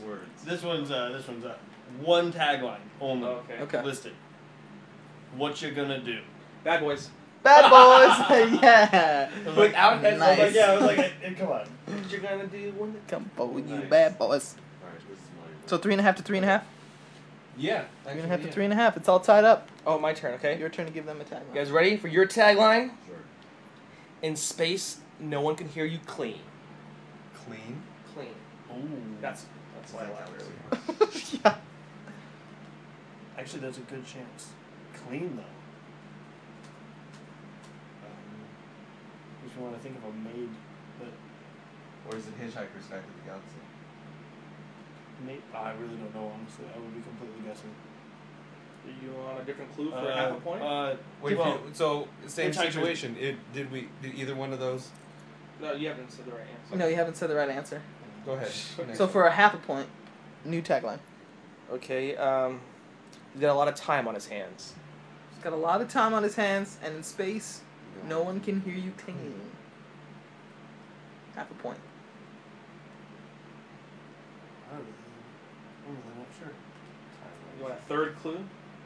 words. This one's one tagline only. Okay. Listed. What you gonna do? Bad Boys. Bad Boys. Yeah. Without heads. Nice. I was like, come on. What you gonna do when the... Come for you, Nice. Bad Boys. Alright, this is mine. So 3.5 to 3.5. Yeah. 3.5 to 3.5. It's all tied up. Oh, my turn, okay? Your turn to give them a tagline. You guys ready for your tagline? Sure. In space, no one can hear you clean. Clean. Clean. Ooh. That's why I laughed earlier. Yeah. Actually, there's a good chance. Clean though. If you want to think of a maid, but Or is it Hitchhiker's Guide to the Galaxy? I really don't know. Honestly, I would be completely guessing. Are you on a different clue for half a point? Wait, well, so same Hitchhiker's- situation. Did either one of those? No, you haven't said the right answer. No, you haven't said the right answer. Go ahead. Next So one. for a half a point, new tagline. Okay, he's got a lot of time on his hands. He's got a lot of time on his hands, and in space, no one can hear you clean. Half a point. I'm really not sure. You want a third clue?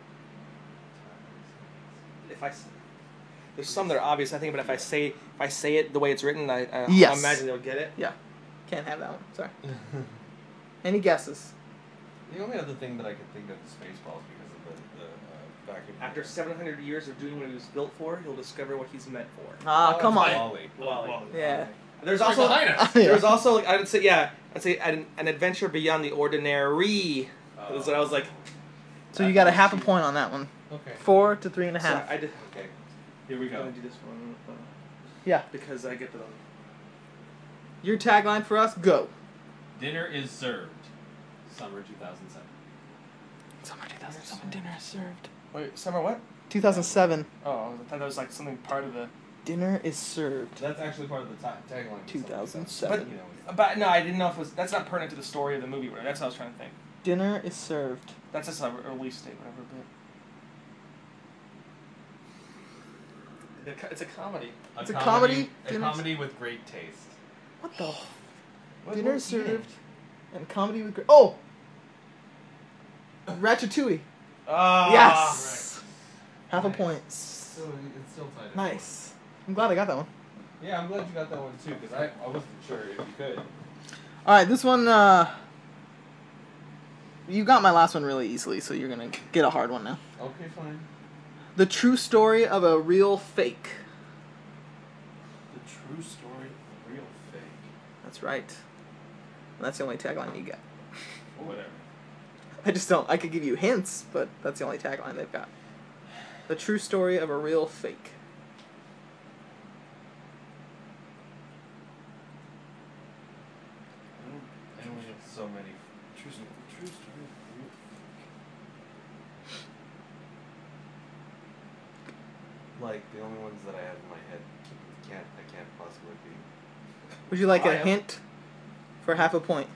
There's some that are obvious, I think, but if I say it the way it's written, I Yes. imagine they'll get it. Can't have that one. Sorry. Any guesses? The only other thing that I could think of is Spaceballs because of the vacuum. After 700 years of doing what he was built for, he'll discover what he's meant for. Ah, come on. Wally. Wally. Yeah. There's Right also behind us. there's also like, I'd say an adventure beyond the ordinary. That's what I was like. So you got a half a point on that one. Okay. 4 to 3.5. So I did. Okay. Here we I'm go. gonna do this one. Yeah. Because I get the. Your tagline for us, go. Dinner is served. Summer 2007. Summer 2007 dinner is served. Wait, summer what? 2007 Oh, I thought that was like something part of the. dinner is served. That's actually part of the tagline. 2007. You know, But no, I didn't know if it was. That's not pertinent to the story of the movie. Right? That's what I was trying to think. Dinner is served. That's just a release date, whatever. But it's a comedy. It's a comedy. A comedy with great taste. What the? What Dinner was is he in? served. And comedy with great. Oh! Ratatouille. Ah, Yes! Half a Nice. point. it's still tied up. Nice. I'm glad I got that one. Yeah, I'm glad you got that one too because I wasn't sure if you could. Alright, this one, you got my last one really easily, so you're gonna get a hard one now. Okay, fine. The true story of a real fake. The true story of a real fake. That's right. And that's the only tagline you get. Whatever. I just don't. I could give you hints, but that's the only tagline they've got. The true story of a real fake. And we have so many. True story of a real Like the only ones that I have in my head I can't possibly be. Would you like I a am. hint for half a point?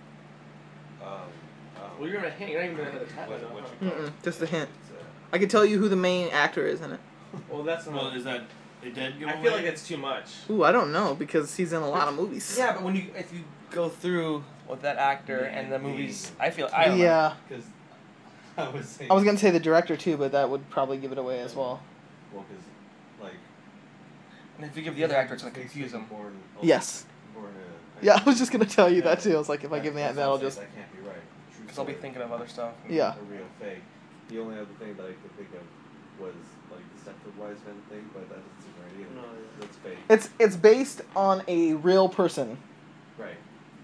Well, you're gonna hint. You're not even gonna hit the What title. you Mm-mm, just a hint. It's, I can tell you who the main actor is in it. Well, that's fake. Well, is that a dead giveaway? I feel like it's too much. Ooh, I don't know, because he's in a lot of movies. Yeah, but if you go through with that actor and the movies, I don't know. Yeah. Because I was saying. I was going to say the director, too, but that would probably give it away as well. Well, because like. And if you give the other actor, it's gonna confuse him. Yes. Yeah, I was just going to tell you that, too. I was like, if I give that, that'll just... That can't be right. True Because I'll be story. thinking of other stuff. Yeah. A real fake. The only other thing that I could think of was like the Stepford Wiseman thing, but that doesn't seem right either. No, yeah. That's fake. It's based on a real person. Right.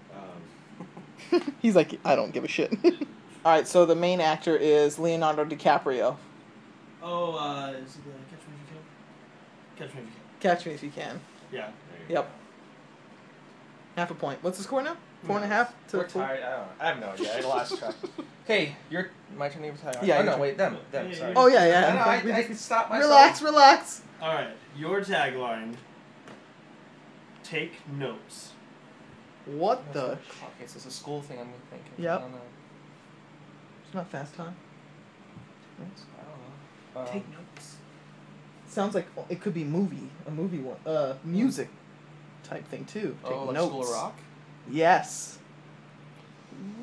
He's like, I don't give a shit. Alright, so the main actor is Leonardo DiCaprio. Oh, is it the Catch Me If You Can? Catch Me If You Can. Catch Me If You Can. Yeah. There you Yep. Half a point. What's the score now? 4.5? We're tired. I have no idea. I lost track. Okay, my turn to tell you. Yeah, Oh, your no, turn. wait, them. Yeah, Sorry. Oh, yeah, I yeah. know, I can stop myself. Relax, relax. All right. Your tagline. Take notes. What the... Okay, so it's a school thing I'm thinking. Yep. I don't know. It's not fast time. I don't know. Take notes. Sounds like it could be a movie one, music type thing too. Take like notes. School of Rock? Yes.